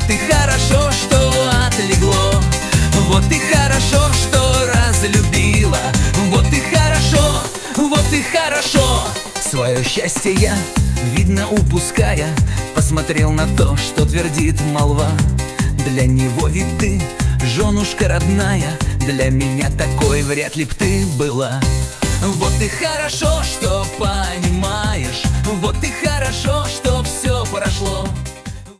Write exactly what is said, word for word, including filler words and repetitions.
Вот и хорошо, что отлегло, вот и хорошо, что разлюбила, вот и хорошо, вот и хорошо. Свое счастье я, видно упуская, посмотрел на то, что твердит молва. Для него ведь ты, женушка родная, для меня такой вряд ли б ты была. Вот и хорошо, что понимаешь, вот и хорошо, что все прошло.